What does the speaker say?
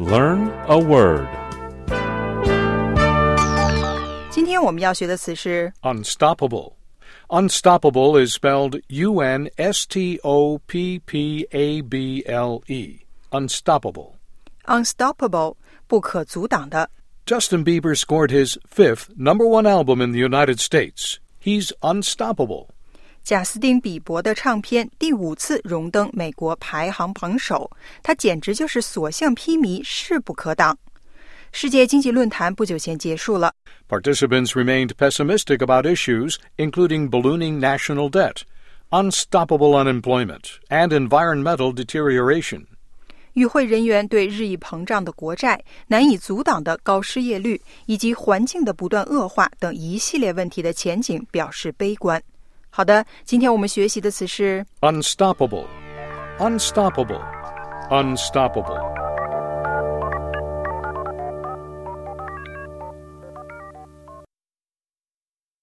Learn a word. 今天我们要学的词是 Unstoppable. Unstoppable is spelled U-N-S-T-O-P-P-A-B-L-E. Unstoppable. unstoppable 不可阻挡的。 Justin Bieber scored his 5th number one album in the United States. He's unstoppable. 贾斯汀·比伯的唱片第5次荣登美国排行榜首，他简直就是所向披靡，势不可挡。世界经济论坛不久前结束了。 Participants remained pessimistic about issues, including ballooning national debt, unstoppable unemployment, and environmental deterioration. 与会人员对日益膨胀的国债、难以阻挡的高失业率以及环境的不断恶化等一系列问题的前景表示悲观。好的，今天我们学习的词是 Unstoppable. Unstoppable. Unstoppable.